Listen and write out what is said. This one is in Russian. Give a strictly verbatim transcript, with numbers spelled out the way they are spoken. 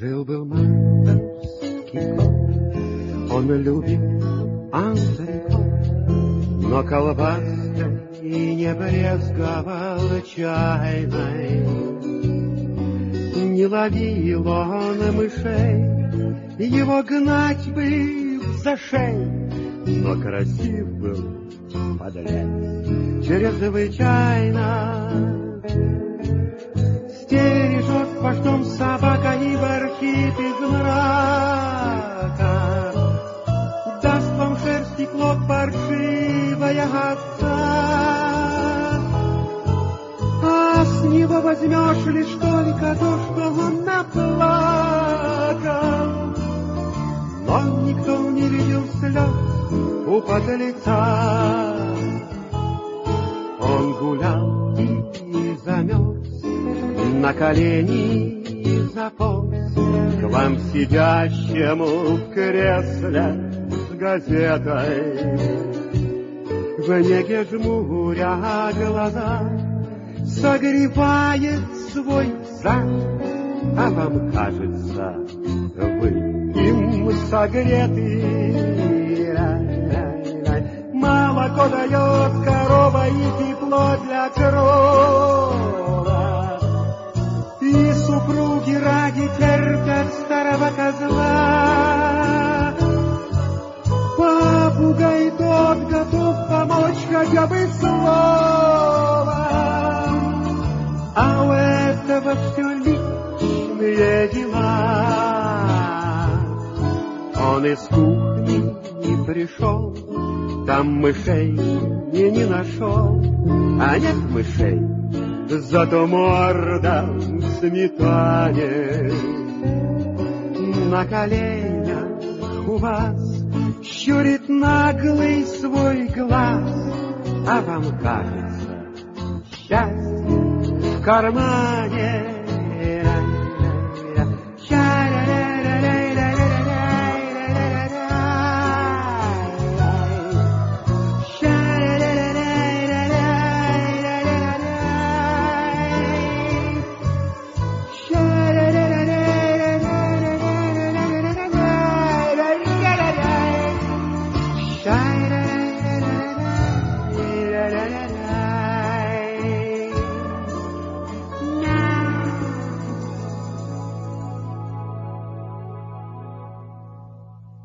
Жил-был мартовский кот, он любил антрикот, но колбаской не брезговал чайной. Не ловил он мышей, его гнать бы за шею, но красив был подлец чрезвычайно. Стережет паштом собака и ворчит из мрака. Даст вам шерсти клок паршивая овца, а с него возьмешь лишь только то, что он наплакал. Но никто не видел слез у подлеца. Он гулял и замерз, на колени заполз к вам сидящему в кресле с газетой. В неге жмуря глаза согревает свой зад, а вам кажется, вы им согреты. Молоко дает корова и тепло для крова, и супруги ради терпят старого козла. Попугай тот готов помочь хотя бы словом, а у этого все личные дела. Он из кухни не пришел, там мышей и не нашел, а нет мышей, зато морда в сметане. На коленях у вас щурит наглый свой глаз, а вам кажется счастье в кармане.